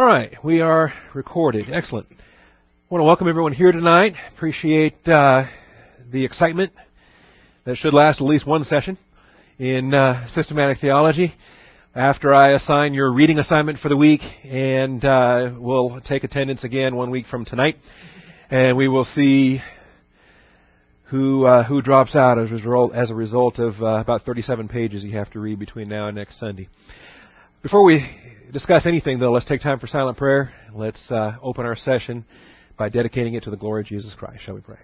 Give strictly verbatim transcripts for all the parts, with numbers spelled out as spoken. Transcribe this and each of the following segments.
All right, we are recorded. Excellent. I want to welcome everyone here tonight. Appreciate uh, the excitement that should last at least one session in uh, systematic theology. After I assign your reading assignment for the week, and uh, we'll take attendance again one week from tonight, and we will see who uh, who drops out as a result, as a result of uh, about thirty-seven pages you have to read between now and next Sunday. Before we discuss anything, though, let's take time for silent prayer. Let's uh, open our session by dedicating it to the glory of Jesus Christ. Shall we pray?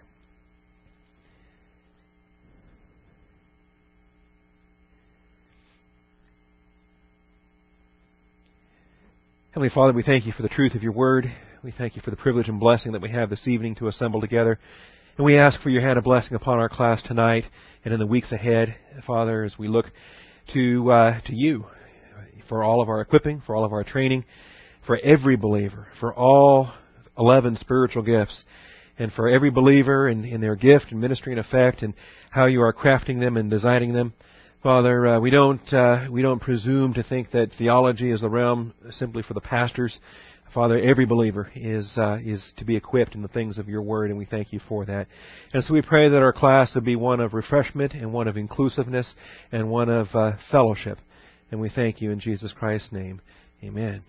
Heavenly Father, we thank you for the truth of your word. We thank you for the privilege and blessing that we have this evening to assemble together. And we ask for your hand of blessing upon our class tonight and in the weeks ahead, Father, as we look to uh, to you for all of our equipping, for all of our training, for every believer, for all eleven spiritual gifts, and for every believer in, in their gift and ministry and effect and how you are crafting them and designing them. Father, uh, we don't uh, we don't presume to think that theology is the realm simply for the pastors. Father, every believer is uh, is to be equipped in the things of your word, and we thank you for that. And so we pray that our class would be one of refreshment and one of inclusiveness and one of uh, fellowship. And we thank you in Jesus Christ's name. Amen.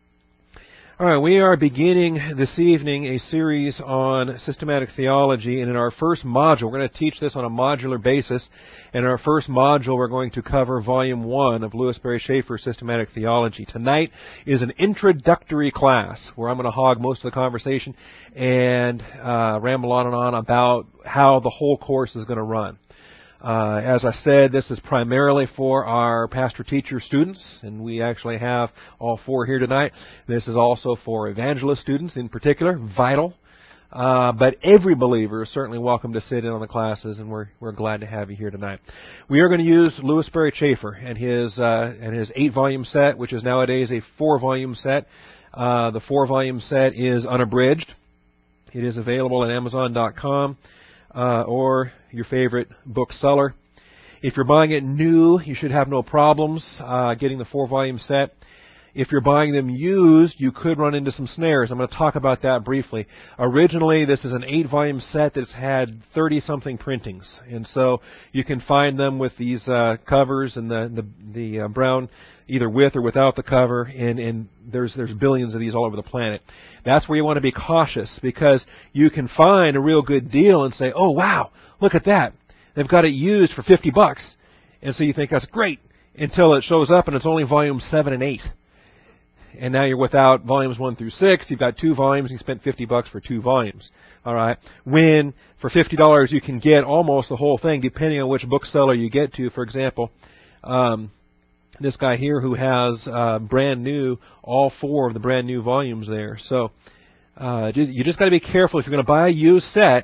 All right, we are beginning this evening a series on systematic theology, and in our first module, we're going to teach this on a modular basis. In our first module, we're going to cover Volume one of Lewis Berry Schaeffer's Systematic Theology. Tonight is an introductory class where I'm going to hog most of the conversation and uh, ramble on and on about how the whole course is going to run. Uh, as I said, this is primarily for our pastor-teacher students, and we actually have all four here tonight. This is also for evangelist students in particular, vital. Uh, but every believer is certainly welcome to sit in on the classes, and we're we're glad to have you here tonight. We are going to use Lewis Berry Schaeffer and his uh, and his eight-volume set, which is nowadays a four-volume set. Uh, the four-volume set is unabridged. It is available at Amazon dot com. Uh, or your favorite bookseller. If you're buying it new, you should have no problems uh, getting the four-volume set. If you're buying them used, you could run into some snares. I'm going to talk about that briefly. Originally, this is an eight-volume set that's had thirty-something printings, and so you can find them with these uh, covers and the the, the uh, brown, either with or without the cover, and, and there's there's billions of these all over the planet. That's where you want to be cautious, because you can find a real good deal and say, oh, wow, look at that. They've got it used for fifty bucks. And so you think that's great until it shows up and it's only volume seven and eight. And now you're without volumes one through six. You've got two volumes and you spent fifty bucks for two volumes. All right. When for fifty dollars you can get almost the whole thing, depending on which bookseller you get to. For example, um, this guy here who has uh, brand new, all four of the brand new volumes there. So uh, you just got to be careful. If you're going to buy a used set,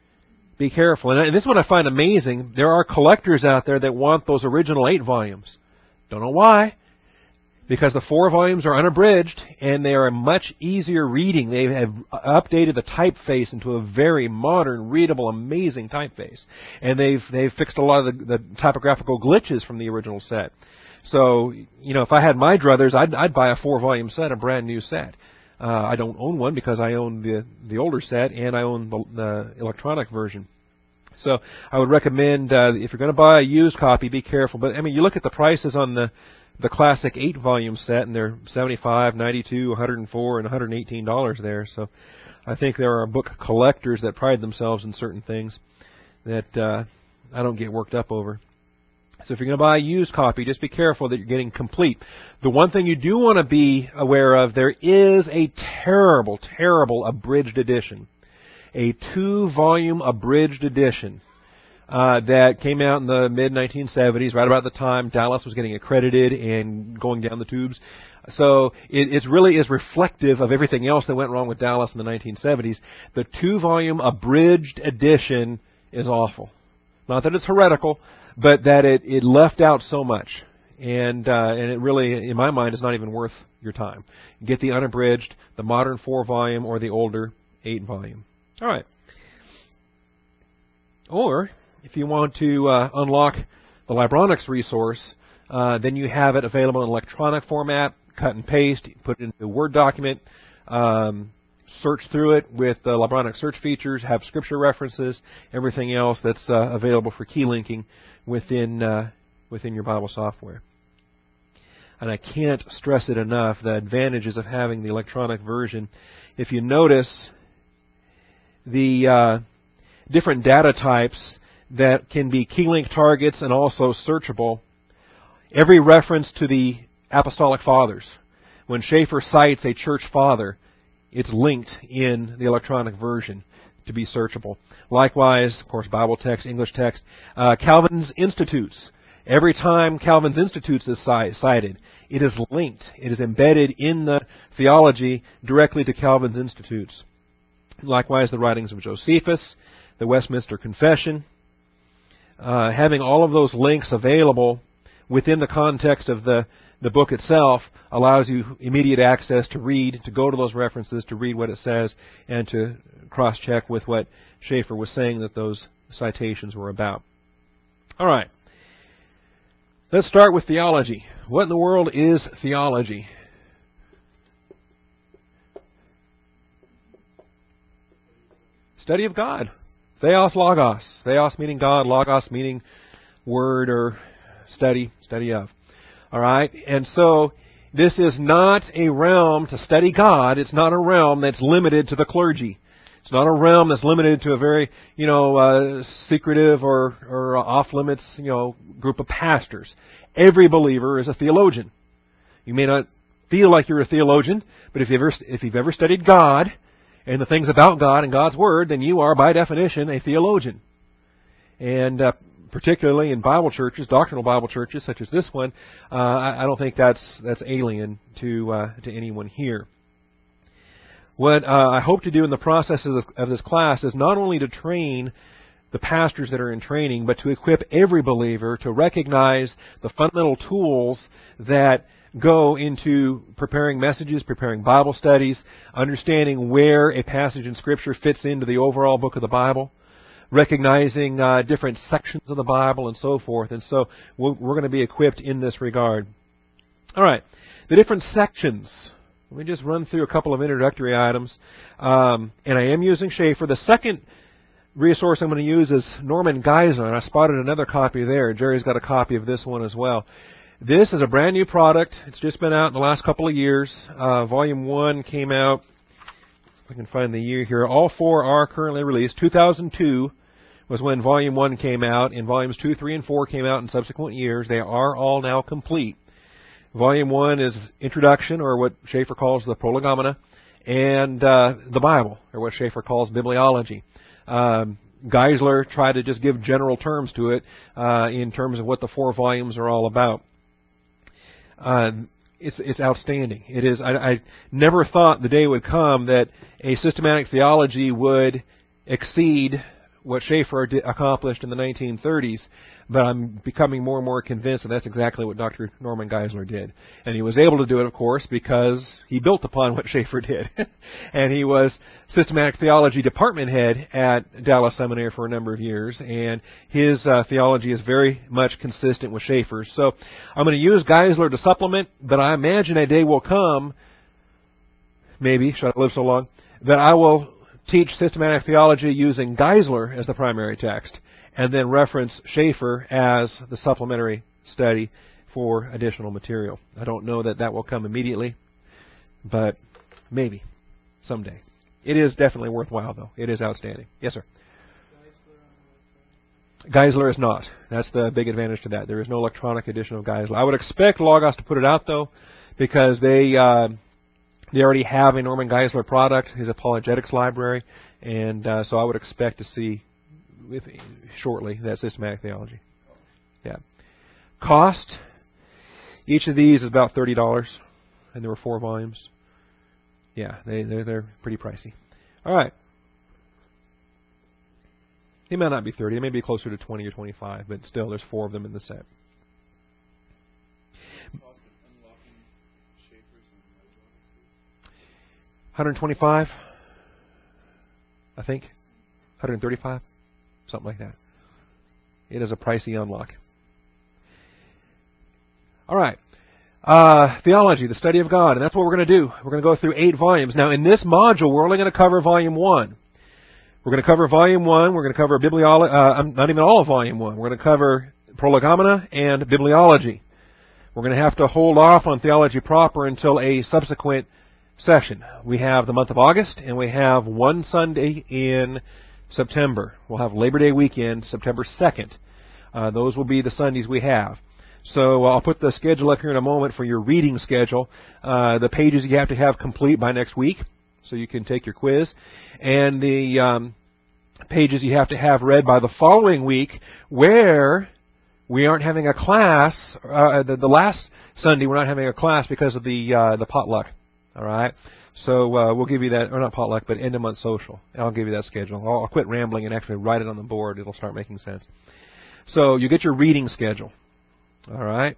be careful. And this is what I find amazing. There are collectors out there that want those original eight volumes. Don't know why. Because the four volumes are unabridged, and they are much easier reading. They have updated the typeface into a very modern, readable, amazing typeface. And they've they've fixed a lot of the, the typographical glitches from the original set. So, you know, if I had my druthers, I'd, I'd buy a four-volume set, a brand-new set. Uh, I don't own one because I own the the older set, and I own the, the electronic version. So I would recommend, uh, if you're going to buy a used copy, be careful. But, I mean, you look at the prices on the the classic eight-volume set, and they're seventy-five dollars, ninety-two dollars, one hundred four dollars, and one hundred eighteen dollars there. So I think there are book collectors that pride themselves in certain things that uh, I don't get worked up over. So if you're going to buy a used copy, just be careful that you're getting complete. The one thing you do want to be aware of, there is a terrible, terrible abridged edition. A two-volume abridged edition. Uh, that came out in the mid nineteen seventies, right about the time Dallas was getting accredited and going down the tubes. So it it's really is reflective of everything else that went wrong with Dallas in the nineteen seventies. The two-volume abridged edition is awful. Not that it's heretical, but that it, it left out so much. And uh, and it really, in my mind, is not even worth your time. Get the unabridged, the modern four-volume, or the older eight-volume. All right. Or if you want to uh, unlock the Libronics resource, uh, then you have it available in electronic format, cut and paste, put it into a Word document, um, search through it with the Libronic search features, have scripture references, everything else that's uh, available for key linking within uh, within your Bible software. And I can't stress it enough, the advantages of having the electronic version. If you notice the uh, different data types that can be key link targets and also searchable, every reference to the Apostolic Fathers. When Schaeffer cites a church father, it's linked in the electronic version to be searchable. Likewise, of course, Bible text, English text. Uh, Calvin's Institutes. Every time Calvin's Institutes is cited, it is linked. It is embedded in the theology directly to Calvin's Institutes. Likewise, the writings of Josephus, the Westminster Confession. Uh, having all of those links available within the context of the, the book itself allows you immediate access to read, to go to those references, to read what it says, and to cross-check with what Schaeffer was saying that those citations were about. All right. Let's start with theology. What in the world is theology? Study of God. Theos, logos. Theos meaning God, logos meaning word or study, study of. All right? And so this is not a realm to study God. It's not a realm that's limited to the clergy. It's not a realm that's limited to a very, you know, uh, secretive or, or off-limits, you know, group of pastors. Every believer is a theologian. You may not feel like you're a theologian, but if you've ever, if you've ever studied God and the things about God and God's Word, then you are, by definition, a theologian. And uh, particularly in Bible churches, doctrinal Bible churches such as this one, uh, I, I don't think that's that's alien to uh, to anyone here. What uh, I hope to do in the process of this, of this class is not only to train the pastors that are in training, but to equip every believer to recognize the fundamental tools that go into preparing messages, preparing Bible studies, understanding where a passage in Scripture fits into the overall book of the Bible, recognizing uh, different sections of the Bible and so forth. And so we're, we're going to be equipped in this regard. All right. The different sections. Let me just run through a couple of introductory items. Um, and I am using Schaeffer. The second resource I'm going to use is Norman Geisler, and I spotted another copy there. Jerry's got a copy of this one as well. This is a brand new product. It's just been out in the last couple of years. Uh, volume one came out, if I can find the year here. All four are currently released. two thousand two was when Volume one came out, and Volumes two, three, and four came out in subsequent years. They are all now complete. Volume one is Introduction, or what Schaeffer calls the Prolegomena, and uh, the Bible, or what Schaeffer calls Bibliology. Um, Geisler tried to just give general terms to it uh, in terms of what the four volumes are all about. Uh, it's, it's outstanding. It is. I, I never thought the day would come that a systematic theology would exceed what Schaeffer did, accomplished in the nineteen thirties, but I'm becoming more and more convinced that that's exactly what Doctor Norman Geisler did. And he was able to do it, of course, because he built upon what Schaeffer did. And he was systematic theology department head at Dallas Seminary for a number of years, and his uh, theology is very much consistent with Schaeffer's. So I'm going to use Geisler to supplement, but I imagine a day will come, maybe, should I live so long, that I will teach systematic theology using Geisler as the primary text, and then reference Schaeffer as the supplementary study for additional material. I don't know that that will come immediately, but maybe someday. It is definitely worthwhile, though. It is outstanding. Yes, sir? Geisler is not. That's the big advantage to that. There is no electronic edition of Geisler. I would expect Logos to put it out, though, because they... Uh, They already have a Norman Geisler product, his apologetics library, and uh, so I would expect to see with, shortly that systematic theology. Yeah. Cost, each of these is about thirty dollars, and there were four volumes. Yeah, they, they're, they're pretty pricey. All right. They might not be thirty. They may be closer to twenty or twenty-five, but still, there's four of them in the set. one hundred twenty-five, I think. one hundred thirty-five, something like that. It is a pricey unlock. All right. Uh, theology, the study of God, and that's what we're going to do. We're going to go through eight volumes. Now, in this module, we're only going to cover volume one. We're going to cover volume one. We're going to cover bibliology, uh, not even all of volume one. We're going to cover prolegomena and bibliology. We're going to have to hold off on theology proper until a subsequent session. We have the month of August, and we have one Sunday in September. We'll have Labor Day weekend, September second. Uh, those will be the Sundays we have. So uh, I'll put the schedule up here in a moment for your reading schedule. Uh, the pages you have to have complete by next week, so you can take your quiz. And the um, pages you have to have read by the following week, where we aren't having a class. Uh, the, the last Sunday we're not having a class because of the uh, the potluck. All right. So uh, we'll give you that, or not potluck, but end of month social. I'll give you that schedule. I'll, I'll quit rambling and actually write it on the board. It'll start making sense. So you get your reading schedule. All right.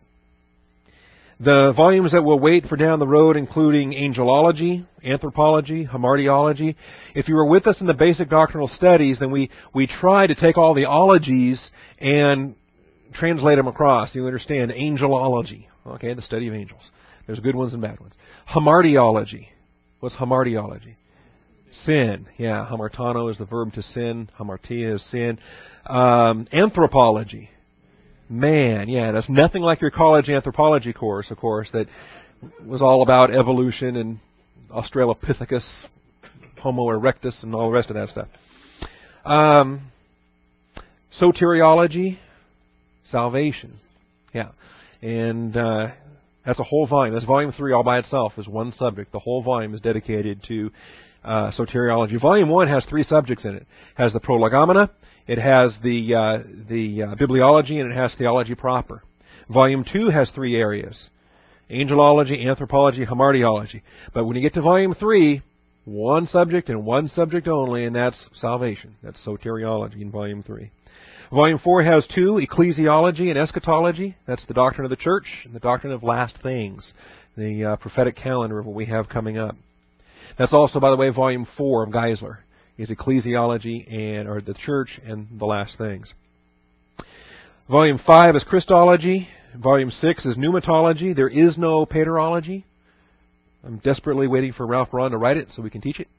The volumes that will wait for down the road, including angelology, anthropology, hamartiology. If you were with us in the basic doctrinal studies, then we, we try to take all the ologies and translate them across. You understand angelology, okay, the study of angels. There's good ones and bad ones. Hamartiology. What's hamartiology? Sin. Yeah, hamartano is the verb to sin. Hamartia is sin. Um, anthropology. Man, yeah, that's nothing like your college anthropology course, of course, that was all about evolution and Australopithecus, Homo erectus, and all the rest of that stuff. Um, soteriology, salvation, yeah, and uh, that's a whole volume. That's volume three all by itself is one subject. The whole volume is dedicated to uh, soteriology. Volume one has three subjects in it. It has the prolegomena. It has the uh, the uh, bibliology, and it has theology proper. Volume two has three areas: angelology, anthropology, hamartiology. But when you get to volume three, one subject and one subject only, and that's salvation. That's soteriology in volume three. Volume four has two: ecclesiology and eschatology. That's the doctrine of the church and the doctrine of last things, the uh, prophetic calendar of what we have coming up. That's also, by the way, volume four of Geisler. Is ecclesiology and or the church and the last things. Volume five is Christology. Volume six is pneumatology. There is no paterology. I'm desperately waiting for Ralph Braun to write it so we can teach it.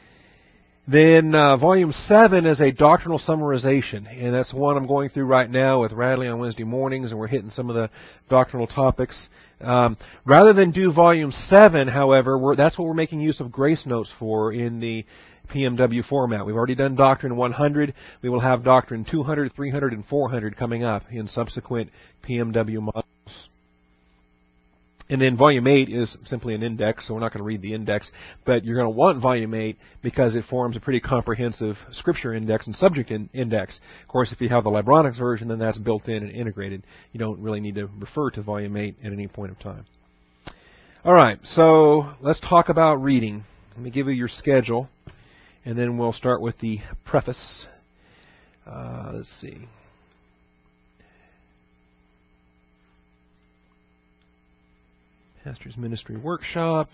Then uh, Volume seven is a doctrinal summarization, and that's one I'm going through right now with Radley on Wednesday mornings, and we're hitting some of the doctrinal topics. Um, rather than do Volume seven, however, we're, that's what we're making use of grace notes for in the P M W format. We've already done Doctrine one hundred. We will have Doctrine two hundred, three hundred, and four hundred coming up in subsequent P M W modules. And then Volume eight is simply an index, so we're not going to read the index, but you're going to want Volume eight because it forms a pretty comprehensive scripture index and subject in index. Of course, if you have the Libronics version, then that's built in and integrated. You don't really need to refer to Volume eight at any point of time. All right, so let's talk about reading. Let me give you your schedule. And then we'll start with the preface. Uh, let's see. Pastor's Ministry Workshop.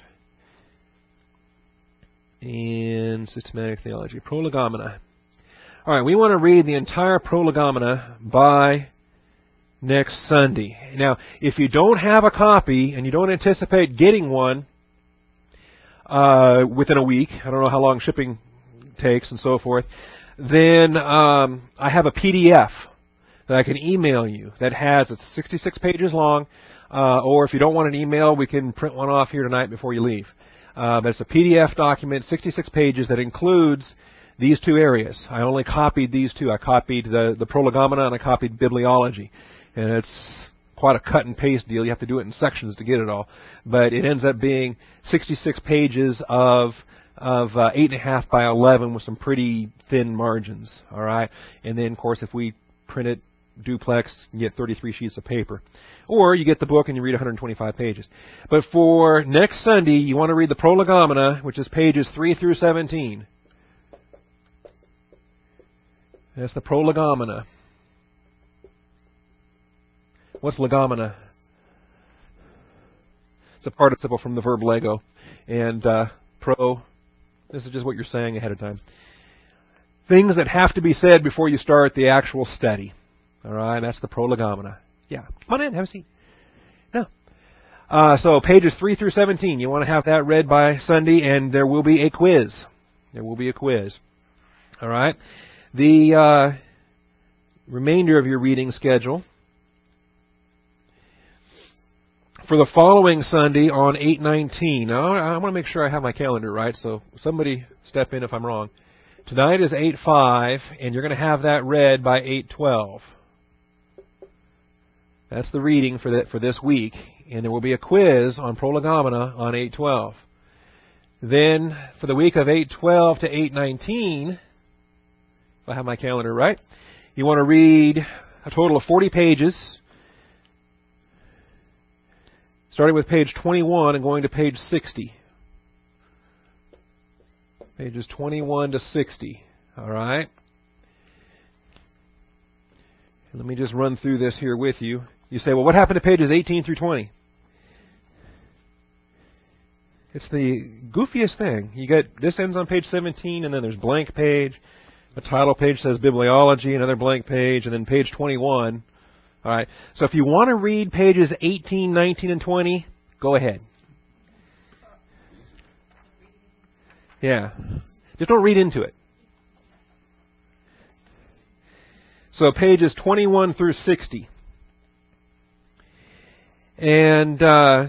And Systematic Theology. Prolegomena. All right, we want to read the entire Prolegomena by next Sunday. Now, if you don't have a copy and you don't anticipate getting one uh, within a week, I don't know how long shipping takes and so forth, then um, I have a P D F that I can email you that has, it's sixty-six pages long, uh, or if you don't want an email, we can print one off here tonight before you leave. Uh, but it's a P D F document, sixty-six pages, that includes these two areas. I only copied these two. I copied the, the prolegomena and I copied bibliology. And it's quite a cut and paste deal. You have to do it in sections to get it all. But it ends up being sixty-six pages of of uh, eight and a half by eleven with some pretty thin margins. All right, and then of course if we print it duplex, you get thirty-three sheets of paper, or you get the book and you read one hundred twenty-five pages. But for next Sunday, you want to read the Prolegomena, which is pages three through seventeen. That's the Prolegomena. What's legomena? It's a participle from the verb lego, and uh, pro. This is just what you're saying ahead of time. Things that have to be said before you start the actual study. All right, that's the prolegomena. Yeah, come on in, have a seat. Now, Uh, so pages three through seventeen, you want to have that read by Sunday, and there will be a quiz. There will be a quiz. All right. The uh, remainder of your reading schedule for the following Sunday on eight nineteen. Now, I want to make sure I have my calendar right, so somebody step in if I'm wrong. Tonight is eight five, and you're going to have that read by eight twelve. That's the reading for that for this week, and there will be a quiz on Prolegomena on eight twelve. Then, for the week of eight twelve to eight nineteen, if I have my calendar right, you want to read a total of forty pages, starting with page twenty-one and going to page sixty. Pages twenty-one to sixty. All right? Let me just run through this here with you. You say, well, what happened to pages eighteen through twenty? It's the goofiest thing. You get this ends on page seventeen, and then there's blank page. The title page says bibliology, another blank page, and then page twenty-one. All right. So if you want to read pages eighteen, nineteen, and twenty, go ahead. Yeah. Just don't read into it. So pages twenty-one through sixty. And uh,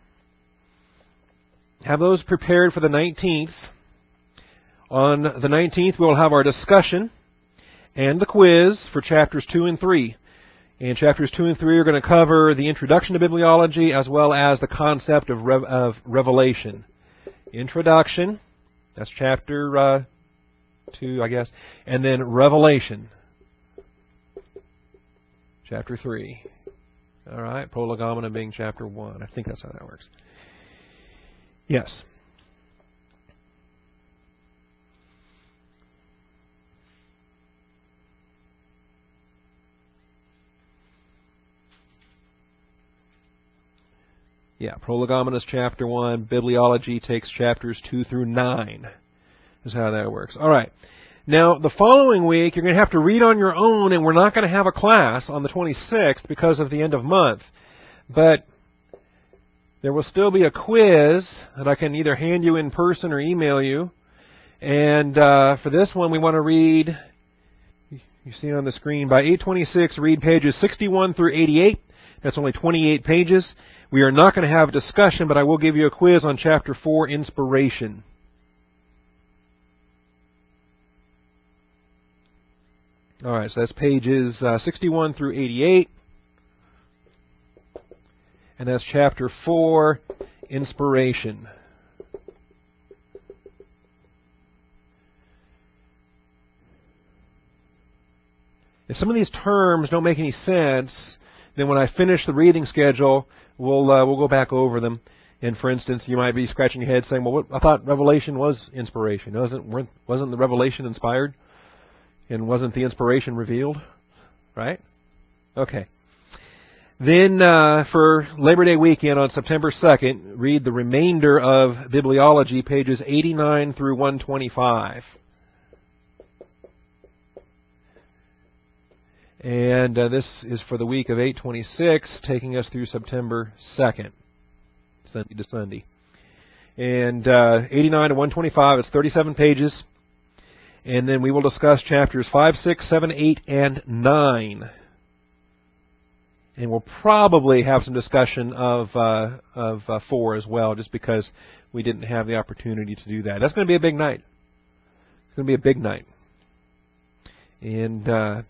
have those prepared for the nineteenth. On the nineteenth, we'll have our discussion and the quiz for chapters two and three. And chapters two and three are going to cover the introduction to bibliology as well as the concept of, rev- of revelation. Introduction, that's chapter uh, two, I guess. And then revelation, chapter three. All right, Prolegomena being chapter one. I think that's how that works. Yes. Yeah, Prolegomena is chapter one. Bibliology takes chapters two through nine. Is how that works. All right. Now, the following week, you're going to have to read on your own, and we're not going to have a class on the twenty-sixth because of the end of month. But there will still be a quiz that I can either hand you in person or email you. And uh, for this one, we want to read, you see on the screen, by eight twenty-six, read pages sixty-one through eighty-eight. That's only twenty-eight pages. We are not going to have a discussion, but I will give you a quiz on chapter four, inspiration. All right, so that's pages uh, sixty-one through eighty-eight. And that's chapter four, inspiration. If some of these terms don't make any sense, then when I finish the reading schedule, we'll uh, we'll go back over them. And for instance, you might be scratching your head saying, "Well, what, I thought revelation was inspiration. Wasn't wasn't the revelation inspired? And wasn't the inspiration revealed?" Right? Okay. Then uh, for Labor Day weekend on September second, read the remainder of Bibliology, pages eighty-nine through one twenty-five. And uh, this is for the week of eight twenty-six, taking us through September second, Sunday to Sunday. And uh, eighty-nine to one twenty-five, it's thirty-seven pages. And then we will discuss chapters five, six, seven, eight, and nine. And we'll probably have some discussion of uh, of uh, four as well, just because we didn't have the opportunity to do that. That's going to be a big night. It's going to be a big night. And uh,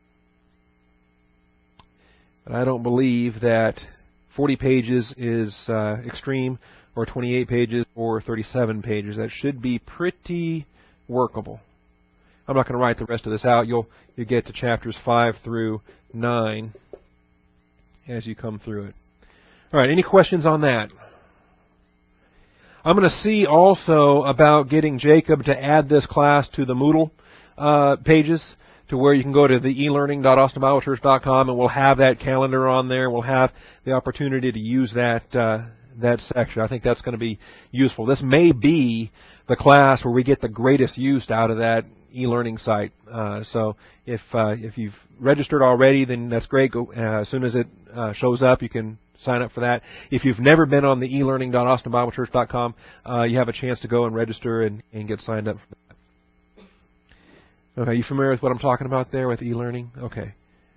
but I don't believe that forty pages is uh, extreme, or twenty-eight pages, or thirty-seven pages. That should be pretty workable. I'm not going to write the rest of this out. You'll you get to chapters five through nine as you come through it. All right, any questions on that? I'm going to see also about getting Jacob to add this class to the Moodle uh, pages, to where you can go to the e learning dot austin bible church dot com, and we'll have that calendar on there. We'll have the opportunity to use that uh, that section. I think that's going to be useful. This may be the class where we get the greatest use out of that e-learning site. Uh, so if uh, if you've registered already, then that's great. Go, uh, as soon as it uh, shows up, you can sign up for that. If you've never been on the e learning dot austin bible church dot com, uh, you have a chance to go and register and, and get signed up for that. Okay, you familiar with what I'm talking about there with e-learning? Okay.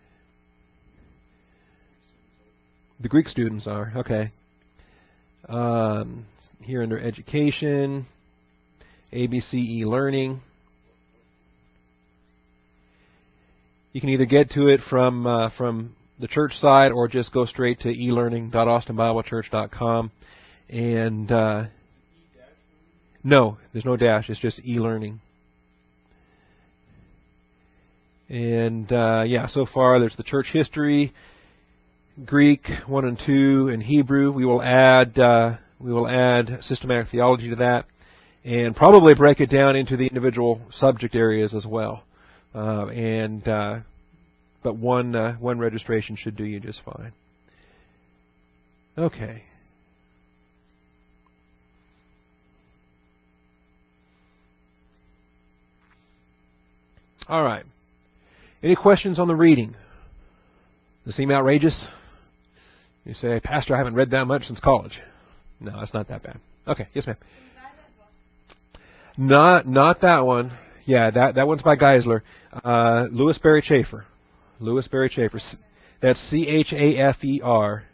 The Greek students are, okay. Um, here under education, A B C e-learning. You can either get to it from uh, from the church side or just go straight to e learning dot austin bible church dot com. And uh, no, there's no dash. It's just e-learning. And uh, yeah, so far there's the church history, Greek one and two, and Hebrew. We will add uh, we will add systematic theology to that, and probably break it down into the individual subject areas as well. Uh, and uh, but one uh, one registration should do you just fine. Okay. All right. Any questions on the reading? Does it seem outrageous? You say, Pastor, I haven't read that much since college. No, it's not that bad. Okay, yes, ma'am. Not not that one. Yeah, that that one's by Geisler. Uh, Louis Barry Chafer. Louis Barry Chafer. That's C H A F E R.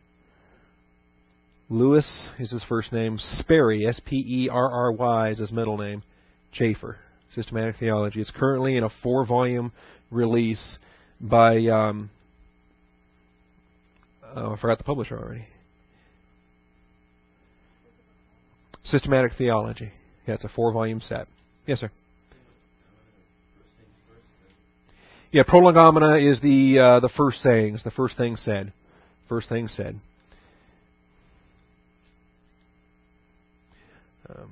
Louis is his first name. Sperry, S P E R R Y is his middle name. Chafer. Systematic Theology. It's currently in a four-volume release by, um, oh, I forgot the publisher already. Systematic Theology. Yeah, it's a four-volume set. Yes, sir. Yeah, Prolegomena is the uh, the first sayings, the first thing said. First thing said. Um,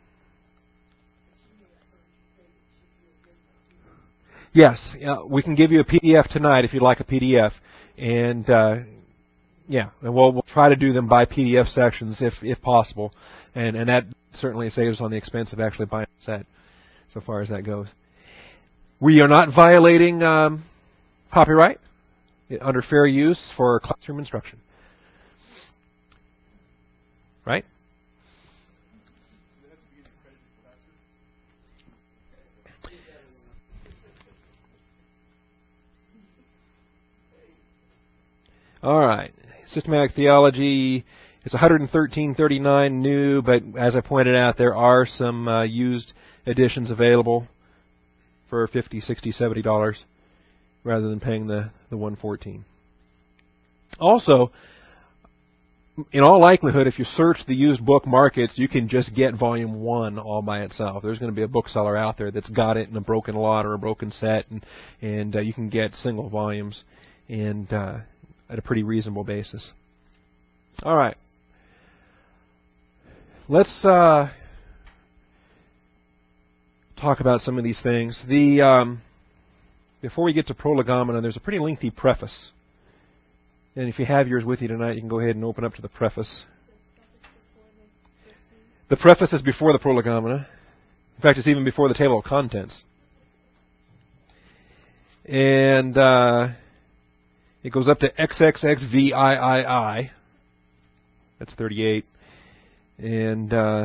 yes, uh, we can give you a P D F tonight if you'd like a P D F, and uh, yeah, and we'll we'll try to do them by P D F sections if if possible, and and that certainly saves on the expense of actually buying a set, so far as that goes. We are not violating um, copyright under fair use for classroom instruction. Right? All right. Systematic Theology is one hundred thirteen dollars and thirty-nine cents new, but as I pointed out, there are some uh, used editions available for fifty dollars, sixty dollars, seventy dollars rather than paying the, the one hundred fourteen dollars. Also, in all likelihood, if you search the used book markets, you can just get volume one all by itself. There's going to be a bookseller out there that's got it in a broken lot or a broken set, and and uh, you can get single volumes and uh, at a pretty reasonable basis. All right. Let's uh, talk about some of these things. The um, before we get to Prolegomena, there's a pretty lengthy preface. And if you have yours with you tonight, you can go ahead and open up to the preface. The preface is before the Prolegomena. In fact, it's even before the table of contents. And uh, it goes up to triple X V I I I. That's thirty-eight. And uh,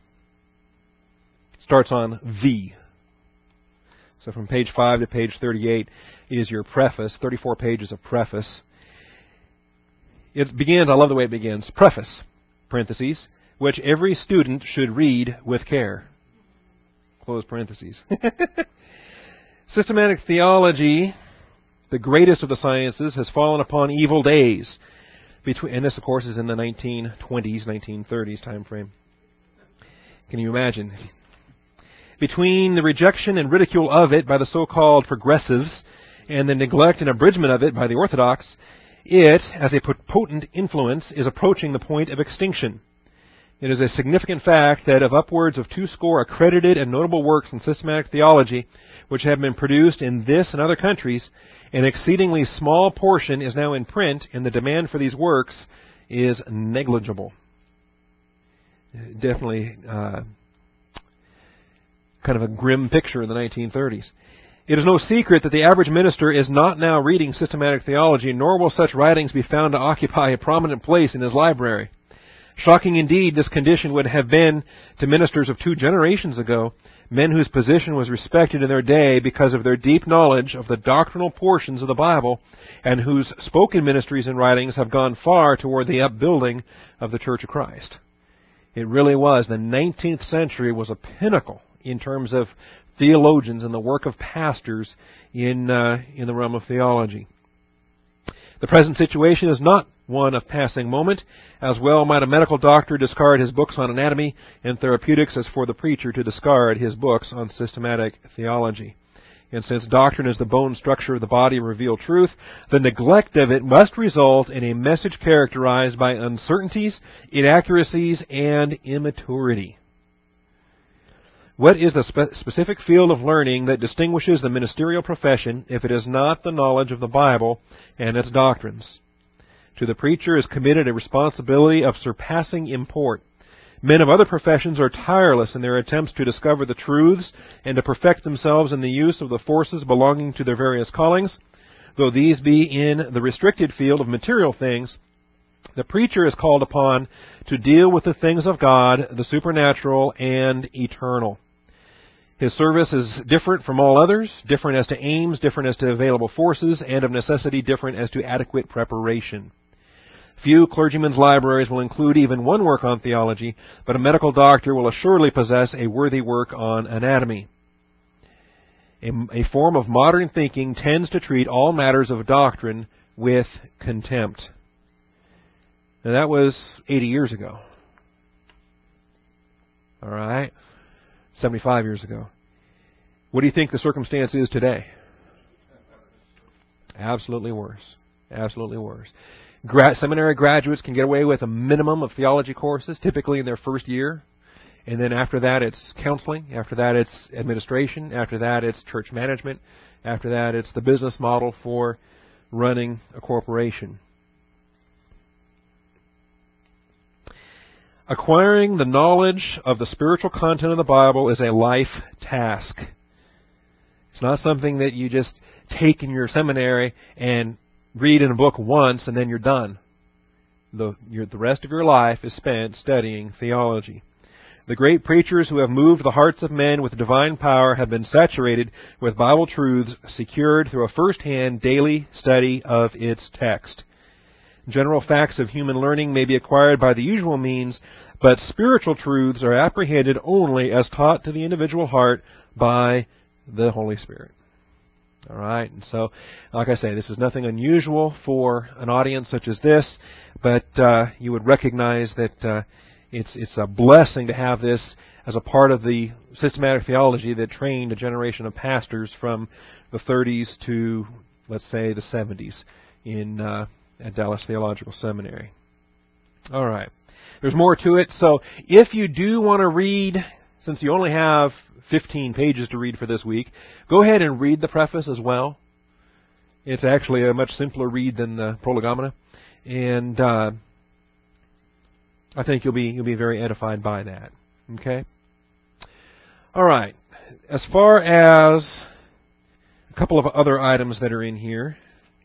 starts on V. So from page five to page thirty-eight is your preface, thirty-four pages of preface. It begins, I love the way it begins, preface, parentheses, which every student should read with care. Close parentheses. Systematic theology, the greatest of the sciences, has fallen upon evil days. Between, and this, of course, is in the nineteen twenties, nineteen thirties time frame. Can you imagine? Between the rejection and ridicule of it by the so-called progressives and the neglect and abridgment of it by the orthodox, it, as a potent influence, is approaching the point of extinction. It is a significant fact that of upwards of two score accredited and notable works in systematic theology, which have been produced in this and other countries, an exceedingly small portion is now in print, and the demand for these works is negligible. Definitely uh, kind of a grim picture in the nineteen thirties. It is no secret that the average minister is not now reading systematic theology, nor will such writings be found to occupy a prominent place in his library. Shocking indeed this condition would have been to ministers of two generations ago, men whose position was respected in their day because of their deep knowledge of the doctrinal portions of the Bible, and whose spoken ministries and writings have gone far toward the upbuilding of the Church of Christ. It really was. The nineteenth century was a pinnacle in terms of theologians and the work of pastors in uh, in the realm of theology. The present situation is not one of passing moment. As well might a medical doctor discard his books on anatomy and therapeutics as for the preacher to discard his books on systematic theology. And since doctrine is the bone structure of the body of revealed truth, the neglect of it must result in a message characterized by uncertainties, inaccuracies, and immaturity. What is the spe- specific field of learning that distinguishes the ministerial profession if it is not the knowledge of the Bible and its doctrines? To the preacher is committed a responsibility of surpassing import. Men of other professions are tireless in their attempts to discover the truths and to perfect themselves in the use of the forces belonging to their various callings. Though these be in the restricted field of material things, the preacher is called upon to deal with the things of God, the supernatural and eternal. His service is different from all others, different as to aims, different as to available forces, and of necessity different as to adequate preparation. Few clergymen's libraries will include even one work on theology, but a medical doctor will assuredly possess a worthy work on anatomy. A, a form of modern thinking tends to treat all matters of doctrine with contempt. Now that was eighty years ago. All right? seventy-five years ago. What do you think the circumstance is today? Absolutely worse. Absolutely worse. Gra- seminary graduates can get away with a minimum of theology courses, typically in their first year. And then after that, it's counseling. After that, it's administration. After that, it's church management. After that, it's the business model for running a corporation. Acquiring the knowledge of the spiritual content of the Bible is a life task. It's not something that you just take in your seminary and read in a book once and then you're done. The, your, the rest of your life is spent studying theology. The great preachers who have moved the hearts of men with divine power have been saturated with Bible truths secured through a first-hand daily study of its text. General facts of human learning may be acquired by the usual means, but spiritual truths are apprehended only as taught to the individual heart by the Holy Spirit. All right, and so, like I say, this is nothing unusual for an audience such as this, but uh, you would recognize that uh, it's it's a blessing to have this as a part of the systematic theology that trained a generation of pastors from the thirties to, let's say, the seventies in uh, at Dallas Theological Seminary. All right. There's more to it. So if you do want to read, since you only have fifteen pages to read for this week, go ahead and read the preface as well. It's actually a much simpler read than the Prolegomena. And uh, I think you'll be you'll be very edified by that. Okay? All right. As far as a couple of other items that are in here,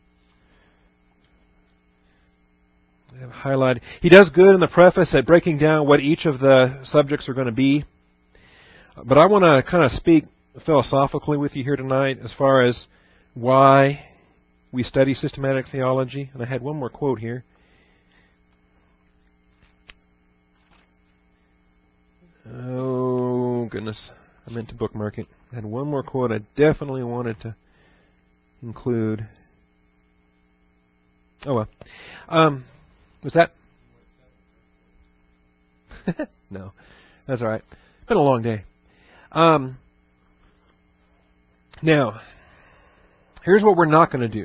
I have highlighted. He does good in the preface at breaking down what each of the subjects are going to be. But I want to kind of speak philosophically with you here tonight as far as why we study systematic theology. And I had one more quote here. Oh, goodness. I meant to bookmark it. I had one more quote I definitely wanted to include. Oh, well. Um, was that? No. That's all right. It's been a long day. Um, now, here's what we're not going to do.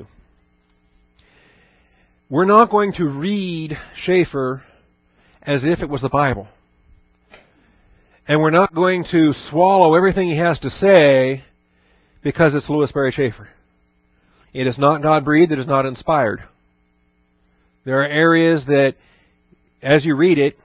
We're not going to read Schaeffer as if it was the Bible. And we're not going to swallow everything he has to say because it's Louis Barry Schaeffer. It is not God-breathed. It is not inspired. There are areas that, as you read it,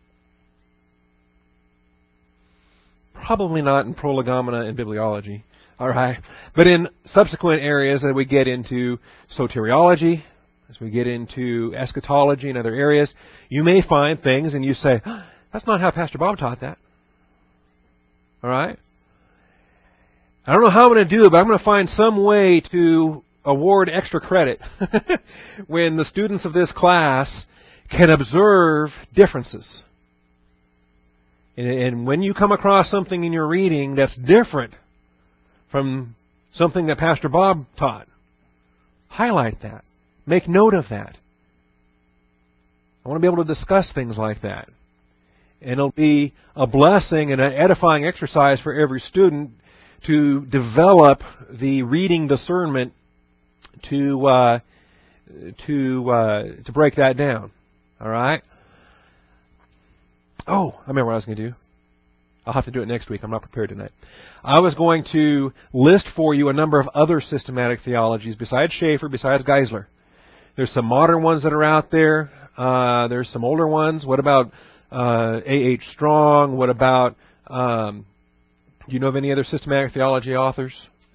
probably not in Prolegomena and Bibliology, All right. But in subsequent areas that we get into soteriology, as we get into eschatology and other areas, you may find things and you say, oh, that's not how Pastor Bob taught that. All right? I don't know how I'm going to do it, but I'm going to find some way to award extra credit when the students of this class can observe differences. And, and when you come across something in your reading that's different from something that Pastor Bob taught, highlight that. Make note of that. I want to be able to discuss things like that. And it'll be a blessing and an edifying exercise for every student to develop the reading discernment to uh, to uh, to break that down. All right? Oh, I remember what I was going to do. I'll have to do it next week. I'm not prepared tonight. I was going to list for you a number of other systematic theologies besides Schaeffer, besides Geisler. There's some modern ones that are out there. Uh, there's some older ones. What about uh, A H Strong? What about, um, do you know of any other systematic theology authors?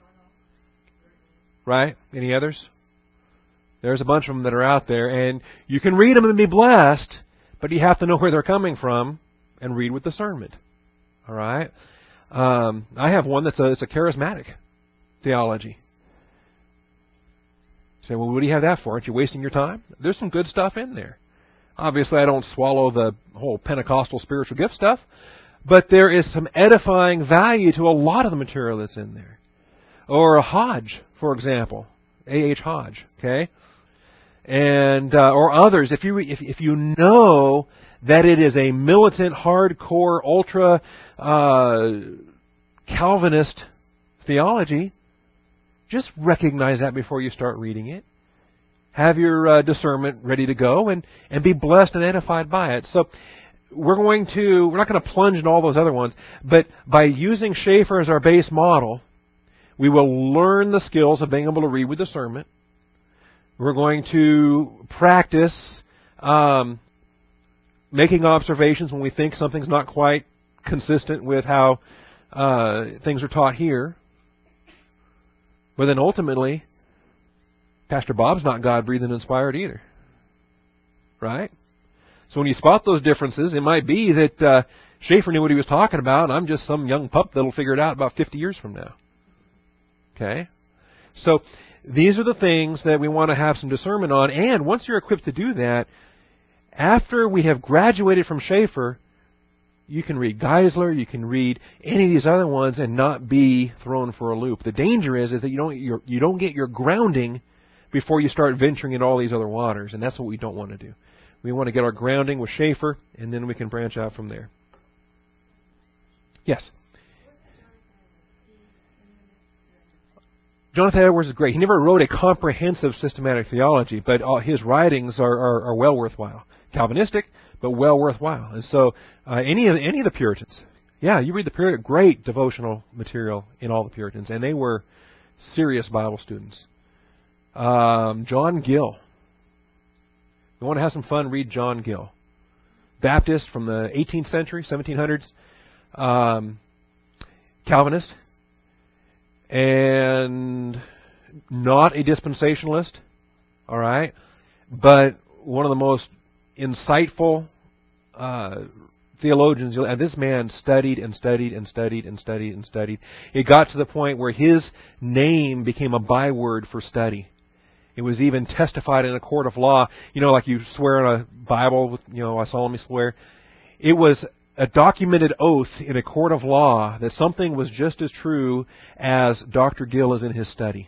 Right? Any others? There's a bunch of them that are out there, and you can read them and be blessed, but you have to know where they're coming from and read with discernment. All right? Um, I have one that's a, it's a charismatic theology. You say, well, what do you have that for? Aren't you wasting your time? There's some good stuff in there. Obviously, I don't swallow the whole Pentecostal spiritual gift stuff, but there is some edifying value to a lot of the material that's in there. Or Hodge, for example, A H Hodge, okay? And uh, or others, if you if if you know that it is a militant, hardcore, ultra uh, Calvinist theology, just recognize that before you start reading it. Have your uh, discernment ready to go and, and be blessed and edified by it. So we're going to, we're not going to plunge into all those other ones, but by using Schaeffer as our base model, we will learn the skills of being able to read with discernment. We're going to practice um, making observations when we think something's not quite consistent with how uh, things are taught here. But then ultimately, Pastor Bob's not God-breathed and inspired either. Right? So when you spot those differences, it might be that uh, Schaeffer knew what he was talking about, and I'm just some young pup that'll figure it out about fifty years from now. Okay? So these are the things that we want to have some discernment on, and once you're equipped to do that, after we have graduated from Schaeffer, you can read Geisler, you can read any of these other ones and not be thrown for a loop. The danger is, is that you don't you're, you don't get your grounding before you start venturing into all these other waters, and that's what we don't want to do. We want to get our grounding with Schaeffer, and then we can branch out from there. Yes? Jonathan Edwards is great. He never wrote a comprehensive systematic theology, but all his writings are, are, are well worthwhile. Calvinistic, but well worthwhile. And so, uh, any of the, any of the Puritans, yeah, you read the Puritan, great devotional material in all the Puritans, and they were serious Bible students. Um, John Gill. You want to have some fun, read John Gill. Baptist from the eighteenth century, seventeen hundreds. Um, Calvinist. And not a dispensationalist. All right. But one of the most insightful uh, theologians. And this man studied and studied and studied and studied and studied. It got to the point where his name became a byword for study. It was even testified in a court of law. You know, like you swear on a Bible, with, you know, I solemnly swear. It was a documented oath in a court of law that something was just as true as Doctor Gill is in his study.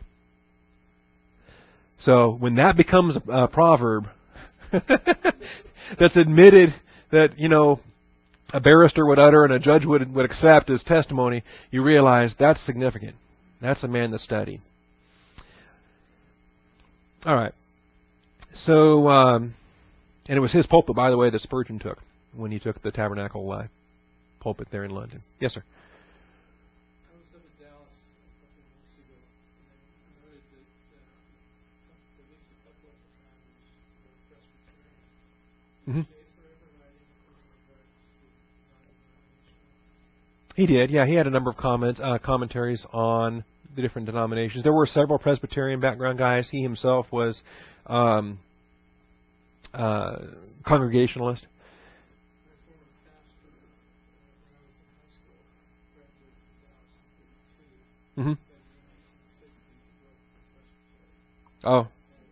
So when that becomes a proverb that's admitted that, you know, a barrister would utter and a judge would would accept as testimony, you realize that's significant. That's a man that studied. All right. So, um, and it was his pulpit, by the way, that Spurgeon took when he took the Tabernacle uh, pulpit there in London. Yes, sir. I was up in Dallas a couple of months ago, and I noted that uh, at least a couple of times were Presbyterian. Mm-hmm. He did, yeah. He had a number of comments, uh, commentaries on the different denominations. There were several Presbyterian background guys. He himself was um, uh, Congregationalist. Mm-hmm. Oh.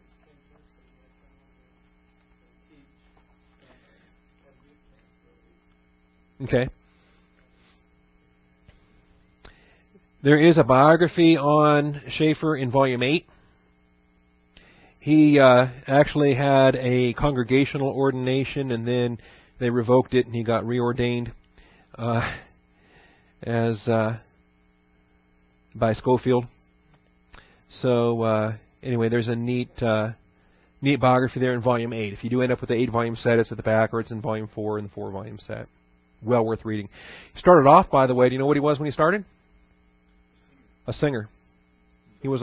Okay. There is a biography on Schaeffer in Volume eight. He uh, actually had a congregational ordination, and then they revoked it, and he got reordained uh, as uh, by Schofield. So uh, anyway, there's a neat uh, neat biography there in Volume eight. If you do end up with the eight-volume set, it's at the back, or it's in Volume four in the four-volume set. Well worth reading. He started off, by the way, do you know what he was when he started? A singer. He was a...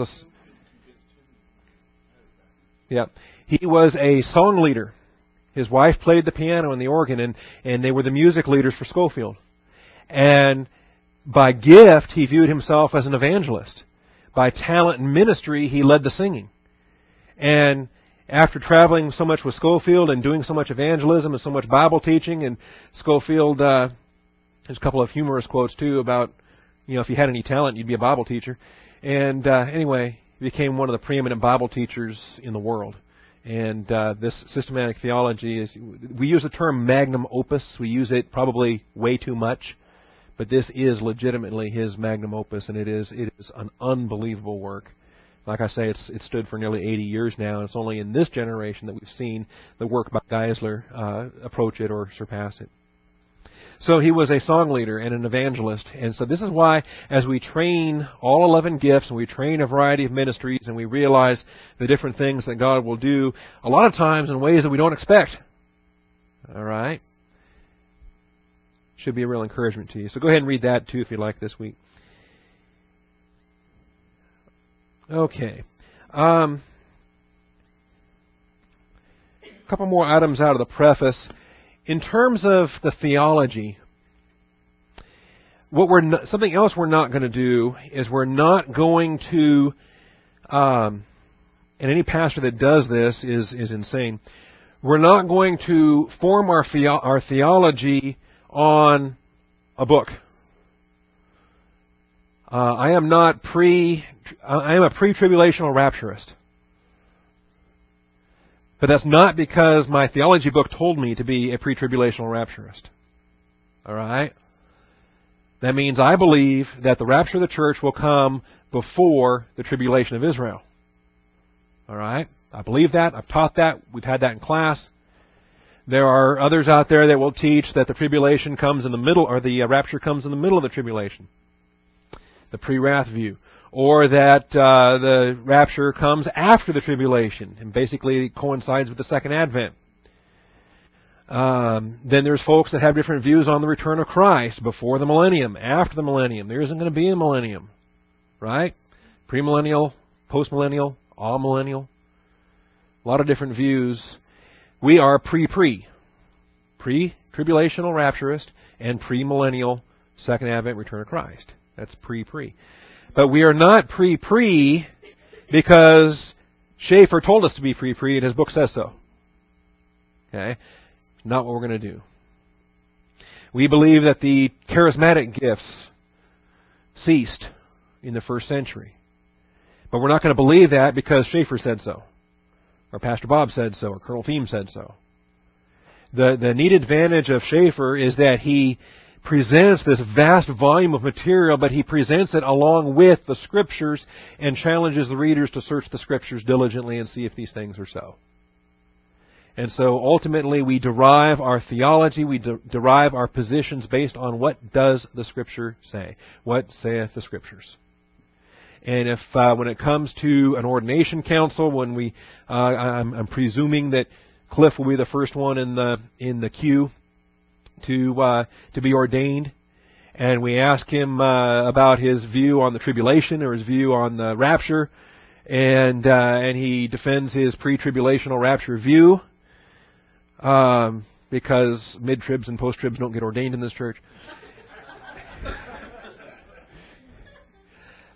Yeah. He was a song leader. His wife played the piano and the organ, and, and they were the music leaders for Schofield. And by gift, he viewed himself as an evangelist. By talent and ministry, he led the singing. And after traveling so much with Schofield and doing so much evangelism and so much Bible teaching, and Schofield, uh, there's a couple of humorous quotes too about, you know, if you had any talent, you'd be a Bible teacher. And uh, anyway, he became one of the preeminent Bible teachers in the world. And uh, this systematic theology is, we use the term magnum opus. We use it probably way too much. But this is legitimately his magnum opus, and it is it is an unbelievable work. Like I say, it's it stood for nearly eighty years now, and it's only in this generation that we've seen the work by Geisler uh, approach it or surpass it. So he was a song leader and an evangelist. And so this is why, as we train all eleven gifts, and we train a variety of ministries, and we realize the different things that God will do, a lot of times in ways that we don't expect. All right? Should be a real encouragement to you. So go ahead and read that, too, if you like, this week. Okay. Um, a couple more items out of the preface. In terms of the theology, what we're not, something else we're not going to do is we're not going to, um, and any pastor that does this is is insane. We're not going to form our the, our theology on a book. Uh, I am not pre. I am a pre-tribulational rapturist. But that's not because my theology book told me to be a pre-tribulational rapturist. All right? That means I believe that the rapture of the church will come before the tribulation of Israel. All right? I believe that. I've taught that. We've had that in class. There are others out there that will teach that the tribulation comes in the middle, or the rapture comes in the middle of the tribulation. The pre-wrath view. Or that uh, the rapture comes after the tribulation and basically coincides with the second advent. Um, then there's folks that have different views on the return of Christ before the millennium, after the millennium. There isn't going to be a millennium, right? Premillennial, postmillennial, all millennial. A lot of different views. We are pre-pre, pre-tribulational rapturist and premillennial second advent return of Christ. That's pre-pre. But we are not pre-pre because Schaeffer told us to be pre-pre and his book says so. Okay? Not what we're going to do. We believe that the charismatic gifts ceased in the first century. But we're not going to believe that because Schaeffer said so. Or Pastor Bob said so. Or Colonel Thiem said so. The, the neat advantage of Schaeffer is that he presents this vast volume of material, but he presents it along with the Scriptures and challenges the readers to search the Scriptures diligently and see if these things are so. And so ultimately we derive our theology, we de- derive our positions based on what does the Scripture say. What saith the Scriptures? And if uh, when it comes to an ordination council, when we, uh, I'm, I'm presuming that Cliff will be the first one in the in the queue to uh, to be ordained, and we ask him uh, about his view on the tribulation or his view on the rapture, and uh, and he defends his pre-tribulational rapture view um, because mid-tribs and post-tribs don't get ordained in this church.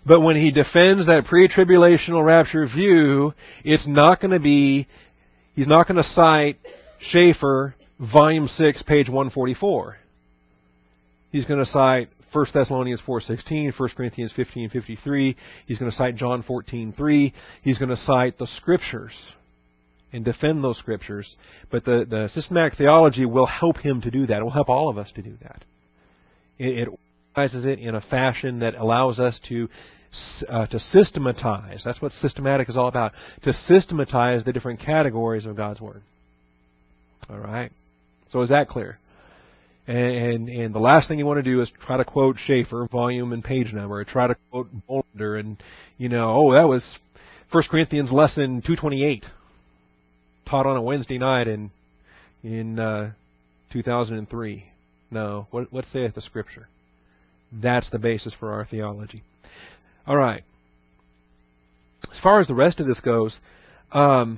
But when he defends that pre-tribulational rapture view, it's not going to be, he's not going to cite Schaeffer, volume six, page one forty-four. He's going to cite First Thessalonians four sixteen, First Corinthians fifteen fifty-three. He's going to cite John fourteen three. He's going to cite the Scriptures and defend those Scriptures. But the, the systematic theology will help him to do that. It will help all of us to do that. It, it organizes it in a fashion that allows us to uh, to systematize. That's what systematic is all about. To systematize the different categories of God's Word. All right? So is that clear? And, and and the last thing you want to do is try to quote Schaeffer, volume and page number, or try to quote Bolender, and, you know, oh, that was First Corinthians lesson two twenty-eight, taught on a Wednesday night in in uh, two thousand three. No, what, what saith the Scripture? That's the basis for our theology. All right. As far as the rest of this goes, um,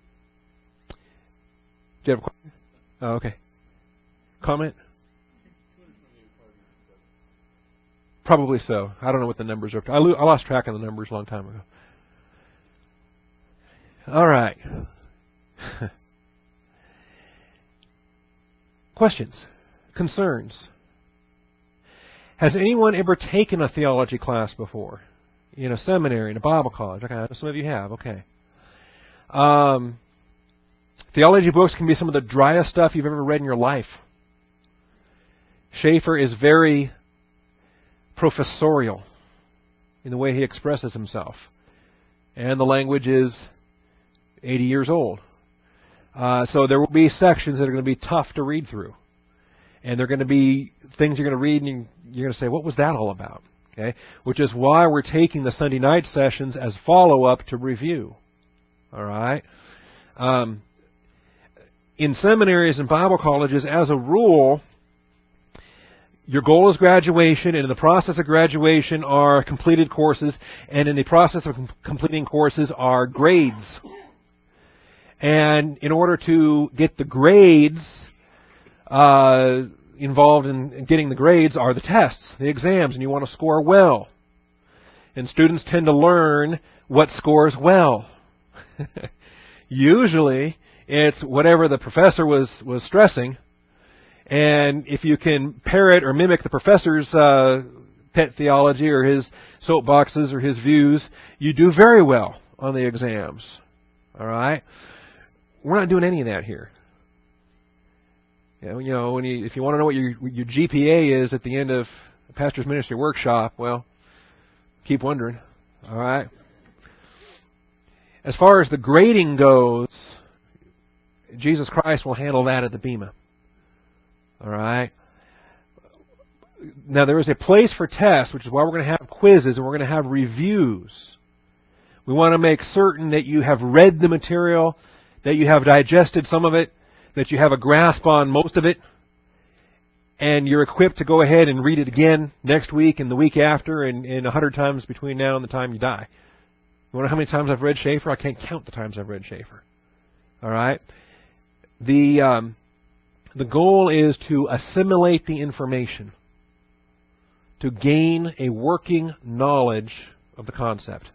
do you have a question? Oh, okay. Comment? Probably so. I don't know what the numbers are. I, lo- I lost track of the numbers a long time ago. All right. Questions? Concerns? Has anyone ever taken a theology class before? In a seminary, in a Bible college? Okay, some of you have. Okay. Um, theology books can be some of the driest stuff you've ever read in your life. Schaeffer is very professorial in the way he expresses himself. And the language is eighty years old. Uh, so there will be sections that are going to be tough to read through. And they're going to be things you're going to read and you're going to say, what was that all about? Okay, which is why we're taking the Sunday night sessions as follow-up to review. All right? Um, in seminaries and Bible colleges, as a rule, your goal is graduation, and in the process of graduation are completed courses, and in the process of com- completing courses are grades. And in order to get the grades, uh, involved in getting the grades are the tests, the exams, and you want to score well. And students tend to learn what scores well. Usually, it's whatever the professor was, was stressing. And if you can parrot or mimic the professor's uh, pet theology or his soapboxes or his views, you do very well on the exams. All right? We're not doing any of that here. You know, you know when you, if you want to know what your, your G P A is at the end of a pastor's ministry workshop, well, keep wondering. All right? As far as the grading goes, Jesus Christ will handle that at the Bema. All right? Now, there is a place for tests, which is why we're going to have quizzes and we're going to have reviews. We want to make certain that you have read the material, that you have digested some of it, that you have a grasp on most of it, and you're equipped to go ahead and read it again next week and the week after and, and a hundred times between now and the time you die. You wonder how many times I've read Schaeffer? I can't count the times I've read Schaeffer. All right? The... Um, The goal is to assimilate the information, to gain a working knowledge of the concept.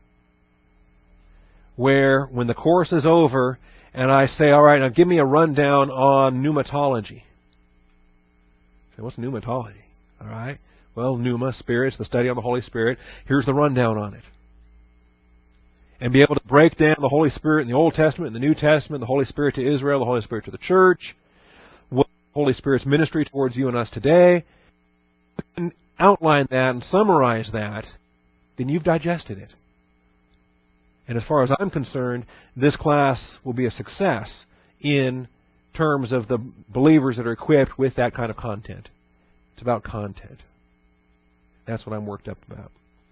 Where, when the course is over, and I say, all right, now give me a rundown on pneumatology. Say, what's pneumatology? All right. Well, pneuma, spirits, the study on the Holy Spirit. Here's the rundown on it. And be able to break down the Holy Spirit in the Old Testament, in the New Testament, the Holy Spirit to Israel, the Holy Spirit to the church, what the Holy Spirit's ministry towards you and us today. You can outline that and summarize that, then you've digested it. And as far as I'm concerned, this class will be a success in terms of the believers that are equipped with that kind of content. It's about content. That's what I'm worked up about.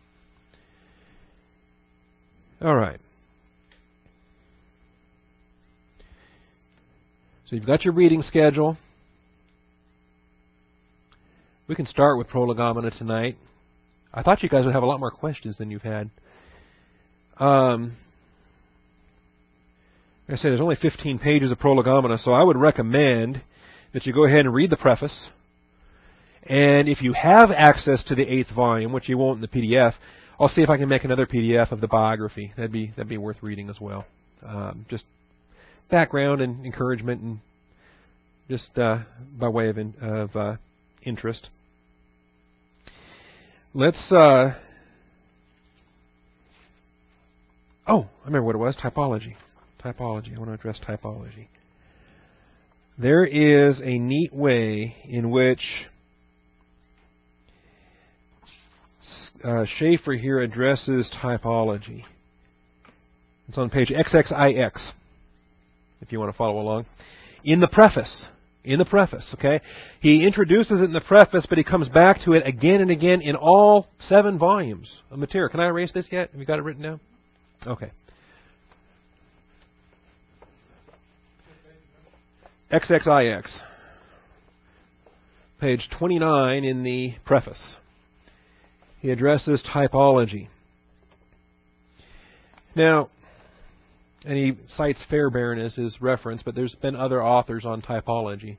All right. So you've got your reading schedule. We can start with Prolegomena tonight. I thought you guys would have a lot more questions than you've had. Um, like I said, there's only fifteen pages of Prolegomena, so I would recommend that you go ahead and read the preface. And if you have access to the eighth volume, which you won't in the P D F, I'll see if I can make another P D F of the biography. That'd be that'd be worth reading as well. Um, just background and encouragement, and just uh, by way of in, of uh, interest. Let's. Uh, oh, I remember what it was. Typology. Typology. I want to address typology. There is a neat way in which uh, Schaeffer here addresses typology. It's on page X X I X, if you want to follow along. In the preface. In the preface, okay? He introduces it in the preface, but he comes back to it again and again in all seven volumes of material. Can I erase this yet? Have you got it written down? Okay. X X I X. Page twenty-nine in the preface. He addresses typology. Now, and he cites Fairbairn as his reference, but there's been other authors on typology.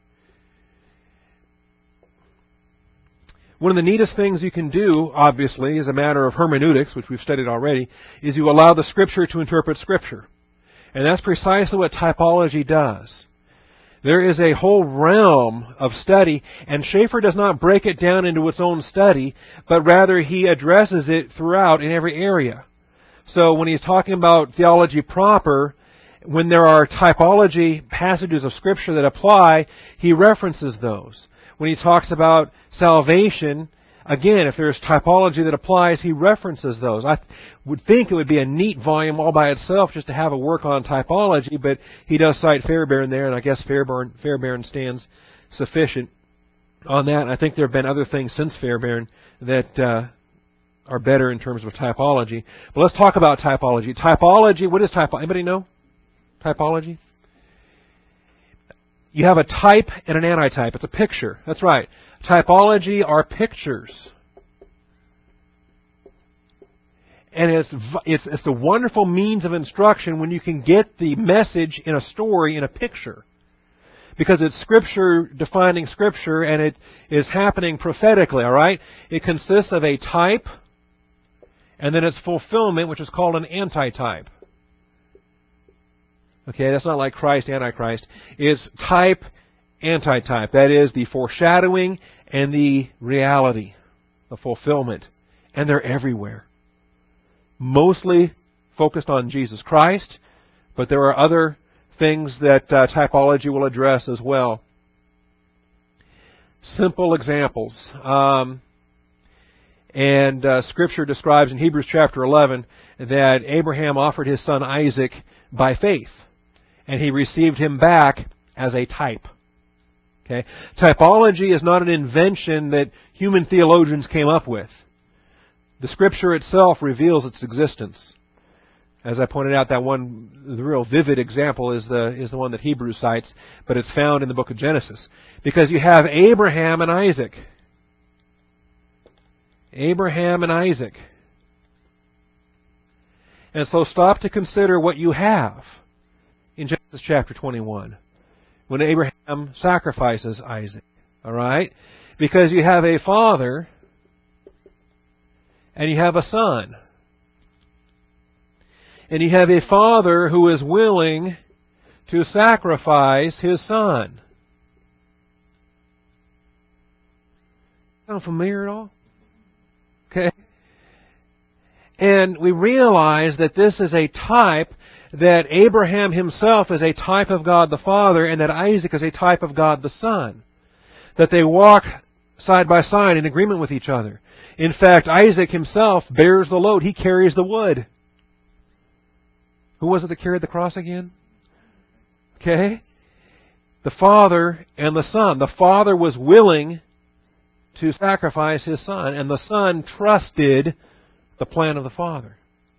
One of the neatest things you can do, obviously, as a matter of hermeneutics, which we've studied already, is you allow the Scripture to interpret Scripture. And that's precisely what typology does. There is a whole realm of study, and Schaeffer does not break it down into its own study, but rather he addresses it throughout in every area. So when he's talking about theology proper, when there are typology passages of Scripture that apply, he references those. When he talks about salvation, again, if there's typology that applies, he references those. I th- would think it would be a neat volume all by itself just to have a work on typology, but he does cite Fairbairn there, and I guess Fairbairn, Fairbairn stands sufficient on that. And I think there have been other things since Fairbairn that uh, are better in terms of typology. But let's talk about typology. Typology, what is typology? Anybody know typology? You have a type and an antitype. It's a picture. That's right. Typology are pictures. And it's, it's, it's a wonderful means of instruction when you can get the message in a story in a picture. Because it's Scripture defining Scripture, and it is happening prophetically, all right? It consists of a type, and then its fulfillment, which is called an antitype. Okay, that's not like Christ, Antichrist. It's type, antitype. That is the foreshadowing and the reality, the fulfillment. And they're everywhere. Mostly focused on Jesus Christ, but there are other things that uh, typology will address as well. Simple examples. Um, and uh, Scripture describes in Hebrews chapter eleven that Abraham offered his son Isaac by faith. And he received him back as a type. Okay? Typology is not an invention that human theologians came up with. The Scripture itself reveals its existence. As I pointed out, that one, the real vivid example is the is the one that Hebrews cites, but it's found in the book of Genesis. Because you have Abraham and Isaac. Abraham and Isaac. And so stop to consider what you have in Genesis chapter twenty-one, when Abraham sacrifices Isaac. All right? Because you have a father and you have a son. And you have a father who is willing to sacrifice his son. Sound familiar at all? Okay. And we realize that this is a type, that Abraham himself is a type of God the Father, and that Isaac is a type of God the Son. That they walk side by side in agreement with each other. In fact, Isaac himself bears the load. He carries the wood. Who was it that carried the cross again? Okay. The Father and the Son. The Father was willing to sacrifice his Son, and the Son trusted the plan of the Father.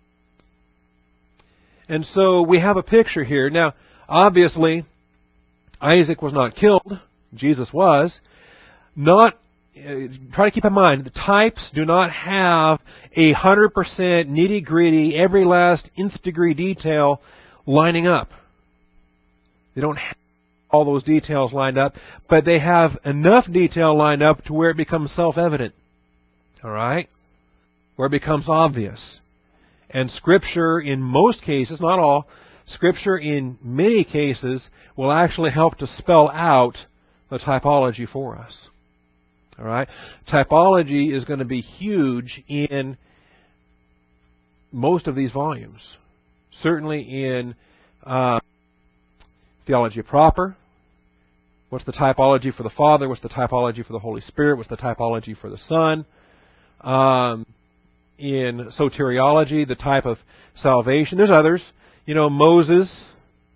And so we have a picture here. Now, obviously, Isaac was not killed. Jesus was. Not, uh, try to keep in mind, the types do not have a hundred percent nitty-gritty, every last nth degree detail lining up. They don't have all those details lined up, but they have enough detail lined up to where it becomes self-evident. All right? where it becomes obvious. And Scripture, in most cases, not all, Scripture in many cases will actually help to spell out the typology for us. All right? Typology is going to be huge in most of these volumes. Certainly in uh, Theology Proper. What's the typology for the Father? What's the typology for the Holy Spirit? What's the typology for the Son? Um, in Soteriology, the type of salvation. There's others. You know, Moses,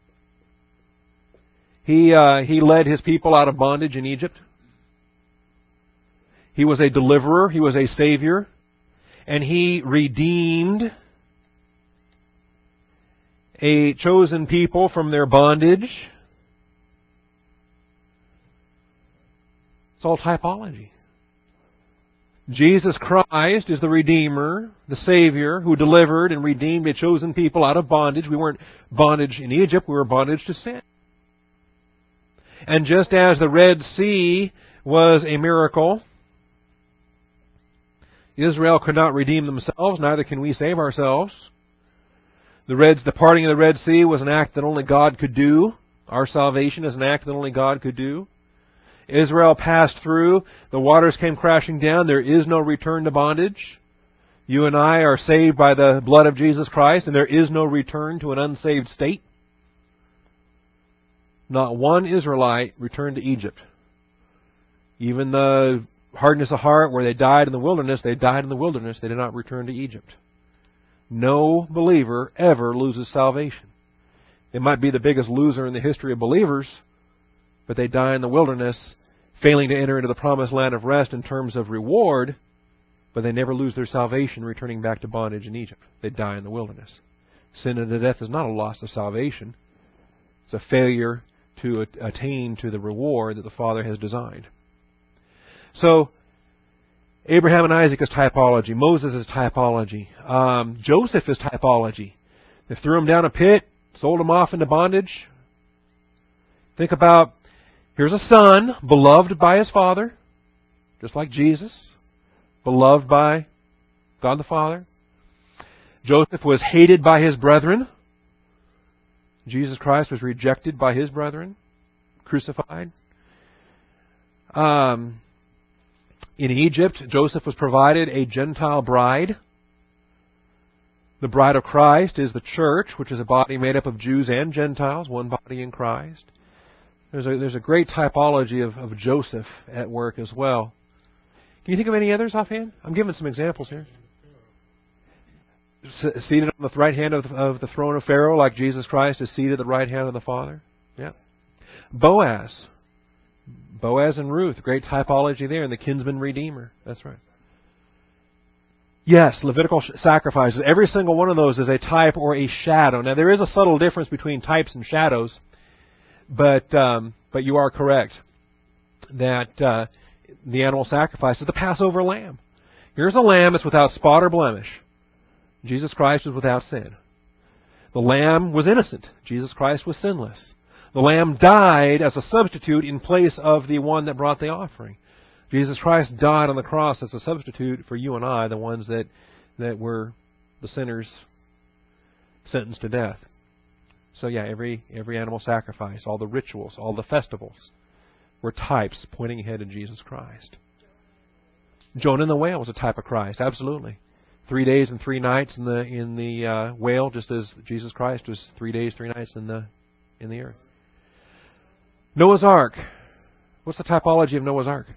he uh, he led his people out of bondage in Egypt. He was a deliverer. He was a savior. And he redeemed a chosen people from their bondage. It's all typology. Jesus Christ is the Redeemer, the Savior, who delivered and redeemed a chosen people out of bondage. We weren't bondage in Egypt, we were bondage to sin. And just as the Red Sea was a miracle, Israel could not redeem themselves, neither can we save ourselves. The, Red, the parting of the Red Sea was an act that only God could do. Our salvation is an act that only God could do. Israel passed through. The waters came crashing down. There is no return to bondage. You and I are saved by the blood of Jesus Christ, and there is no return to an unsaved state. Not one Israelite returned to Egypt. Even the hardness of heart where they died in the wilderness, they died in the wilderness. They did not return to Egypt. No believer ever loses salvation. They might be the biggest loser in the history of believers, but they die in the wilderness, failing to enter into the promised land of rest in terms of reward, but they never lose their salvation returning back to bondage in Egypt. They die in the wilderness. Sin unto death is not a loss of salvation. It's a failure to attain to the reward that the Father has designed. So, Abraham and Isaac is typology. Moses is typology. Um, Joseph is typology. They threw him down a pit, sold him off into bondage. Think about, here's a son, beloved by his father, just like Jesus, beloved by God the Father. Joseph was hated by his brethren. Jesus Christ was rejected by his brethren, crucified. Um, in Egypt, Joseph was provided a Gentile bride. The bride of Christ is the church, which is a body made up of Jews and Gentiles, one body in Christ. There's a, there's a great typology of, of Joseph at work as well. Can you think of any others offhand? I'm giving some examples here. S- seated on the right hand of the, of the throne of Pharaoh, like Jesus Christ is seated at the right hand of the Father. Yeah. Boaz. Boaz and Ruth, great typology there, and the kinsman redeemer. That's right. Yes, Levitical sacrifices. Every single one of those is a type or a shadow. Now, there is a subtle difference between types and shadows, but um, but you are correct that uh, the animal sacrifice is the Passover lamb. Here's a lamb that's without spot or blemish. Jesus Christ was without sin. The lamb was innocent. Jesus Christ was sinless. The lamb died as a substitute in place of the one that brought the offering. Jesus Christ died on the cross as a substitute for you and I, the ones that, that were the sinners sentenced to death. So yeah, every every animal sacrifice, all the rituals, all the festivals were types pointing ahead to Jesus Christ. Jonah and the whale was a type of Christ, absolutely. Three days and three nights in the in the uh, whale, just as Jesus Christ was three days, three nights in the in the earth. Noah's Ark. What's the typology of Noah's Ark?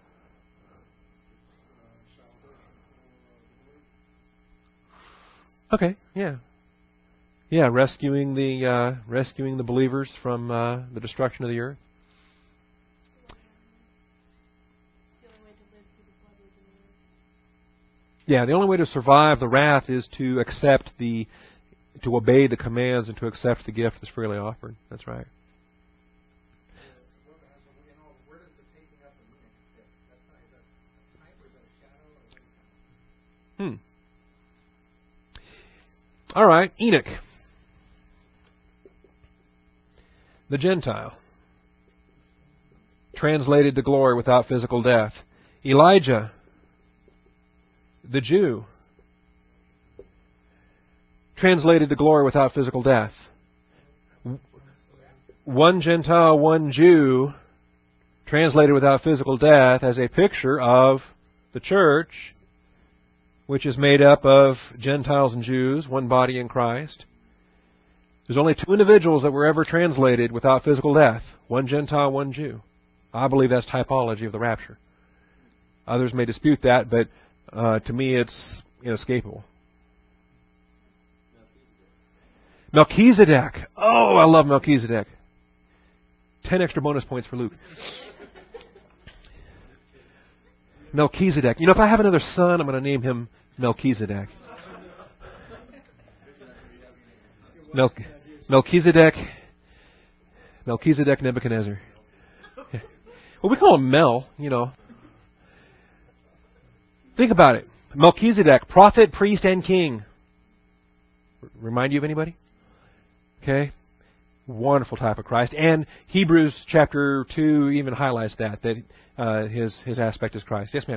Okay, yeah, yeah, rescuing the uh, rescuing the believers from uh, the destruction of the earth. Yeah, the only way to survive the wrath is to accept the, to obey the commands and to accept the gift that's freely offered. That's right. Hmm. All right, Enoch, the Gentile, translated to glory without physical death. Elijah, the Jew, translated to glory without physical death? One Gentile, one Jew, translated without physical death as a picture of the church, which is made up of Gentiles and Jews, one body in Christ. There's only two individuals that were ever translated without physical death. One Gentile, one Jew. I believe that's typology of the rapture. Others may dispute that, but uh, to me it's inescapable. Melchizedek. Oh, I love Melchizedek. Ten extra bonus points for Luke. Melchizedek. You know, if I have another son, I'm going to name him Melchizedek. Mel- Melchizedek. Melchizedek Nebuchadnezzar. Well, we call him Mel, you know. Think about it. Melchizedek, prophet, priest, and king. Remind you of anybody? Okay. Wonderful type of Christ. And Hebrews chapter two even highlights that, that uh, his, his aspect is Christ. Yes, ma'am.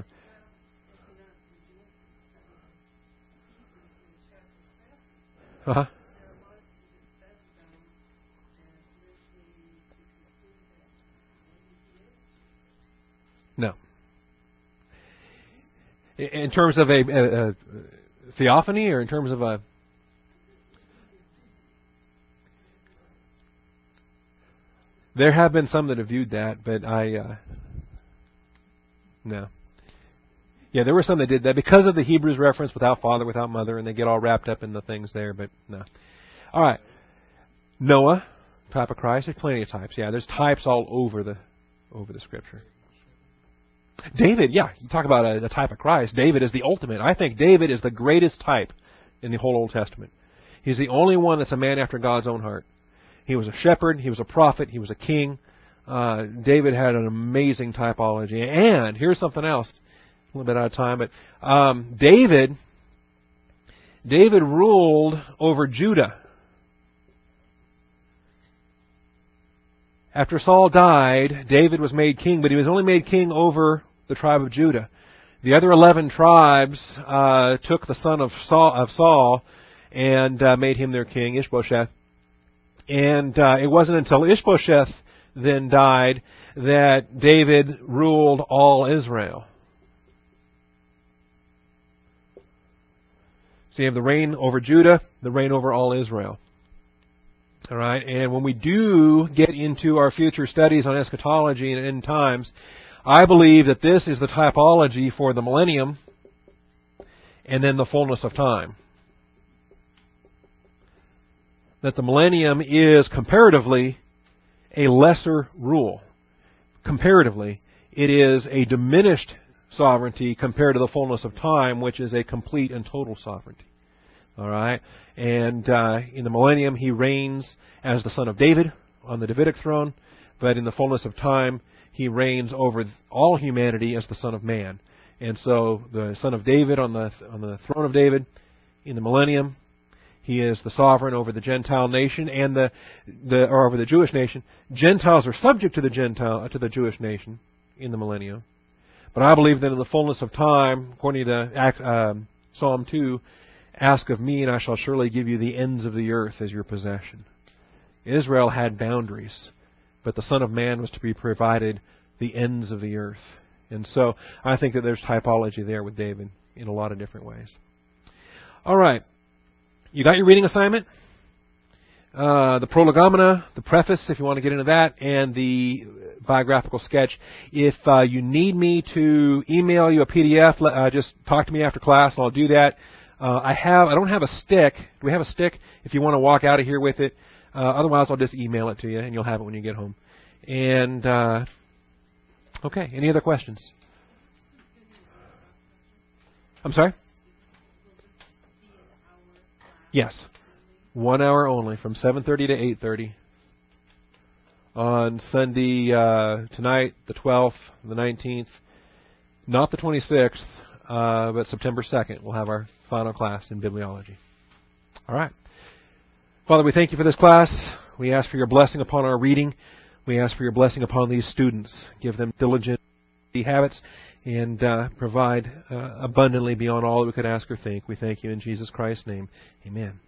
Uh-huh. No. In terms of a, a, a theophany, or in terms of a... There have been some that have viewed that, but I... Uh, no. Yeah, there were some that did that because of the Hebrews reference, without father, without mother, and they get all wrapped up in the things there, but no. All right. Noah, type of Christ. There's plenty of types. Yeah, there's types all over the over the Scripture. David, yeah, you talk about a, a type of Christ. David is the ultimate. I think David is the greatest type in the whole Old Testament. He's the only one that's a man after God's own heart. He was a shepherd. He was a prophet. He was a king. Uh, David had an amazing typology. And here's something else. A little bit out of time, but um, David, David ruled over Judah. After Saul died, David was made king, but he was only made king over the tribe of Judah. The other eleven tribes uh, took the son of Saul, of Saul and uh, made him their king, Ishbosheth. And uh, it wasn't until Ishbosheth then died that David ruled all Israel. So you have the reign over Judah, the reign over all Israel. All right, and when we do get into our future studies on eschatology and end times, I believe that this is the typology for the millennium and then the fullness of time. That the millennium is comparatively a lesser rule. Comparatively, it is a diminished sovereignty compared to the fullness of time, which is a complete and total sovereignty. All right, and uh, in the millennium, he reigns as the son of David on the Davidic throne, but in the fullness of time, he reigns over all humanity as the Son of Man. And so, the Son of David on the on the throne of David in the millennium, he is the sovereign over the Gentile nation and the the or over the Jewish nation. Gentiles are subject to the Gentile to the Jewish nation in the millennium. But I believe that in the fullness of time, according to Act, um, Psalm two, ask of me, and I shall surely give you the ends of the earth as your possession. Israel had boundaries, but the Son of Man was to be provided the ends of the earth. And so I think that there's typology there with David in a lot of different ways. All right. You got your reading assignment? Uh, the prolegomena, the preface, if you want to get into that, and the biographical sketch. If uh, you need me to email you a P D F, uh, just talk to me after class, and I'll do that. Uh, I have. I don't have a stick. Do we have a stick? If you want to walk out of here with it. Uh, otherwise, I'll just email it to you, and you'll have it when you get home. And uh, okay. Any other questions? I'm sorry? Yes. One hour only, from seven thirty to eight thirty. On Sunday, uh, tonight, the twelfth, the nineteenth, not the twenty-sixth, uh, but September second, we'll have our final class in bibliology. All right. Father, we thank you for this class. We ask for your blessing upon our reading. We ask for your blessing upon these students. Give them diligent habits and uh, provide uh, abundantly beyond all that we could ask or think. We thank you in Jesus Christ's name. Amen.